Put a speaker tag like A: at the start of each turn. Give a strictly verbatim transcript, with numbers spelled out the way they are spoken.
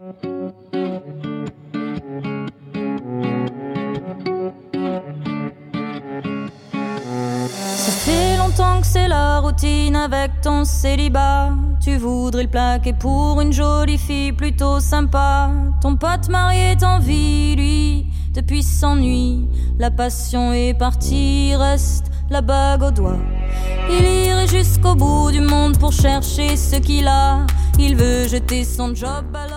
A: Ça fait longtemps que c'est la routine avec ton célibat. Tu voudrais le plaquer pour une jolie fille plutôt sympa. Ton pote marié t'envie, lui, depuis s'ennuie. La passion est partie, reste la bague au doigt. Il irait jusqu'au bout du monde pour chercher ce qu'il a. Il veut jeter son job à la